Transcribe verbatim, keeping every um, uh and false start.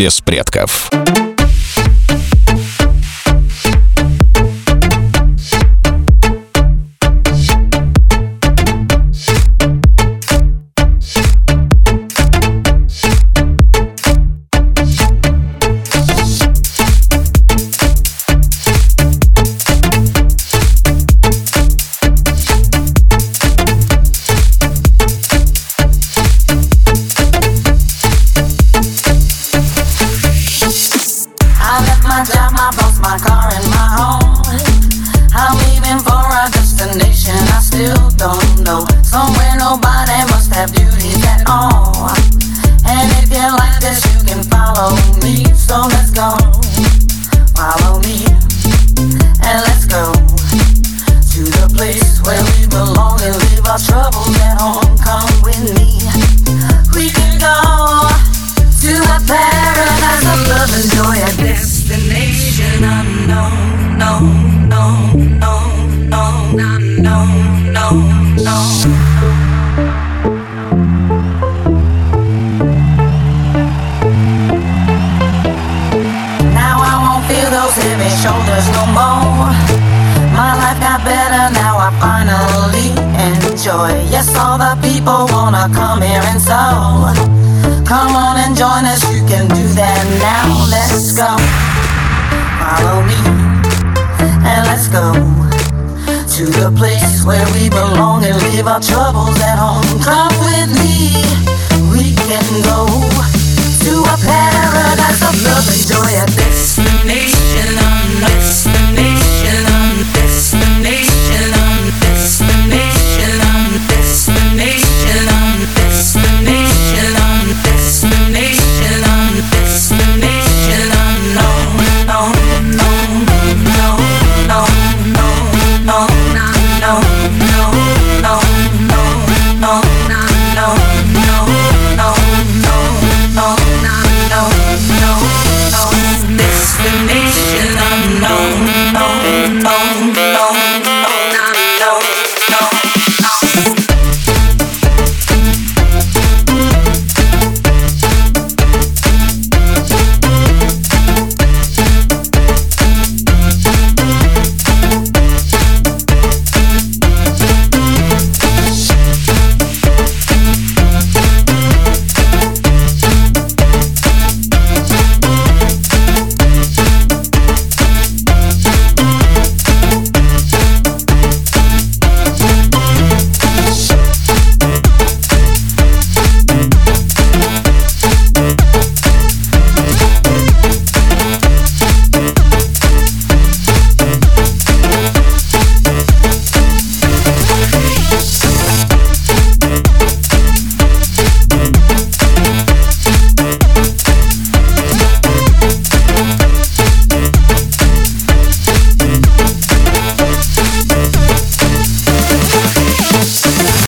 без предков. Yes, all the people wanna come here and so come on and join us, you can do that now. Let's go, follow me, and let's go to the place where we belong and leave our troubles at home. Come with me, we can go to a paradise of love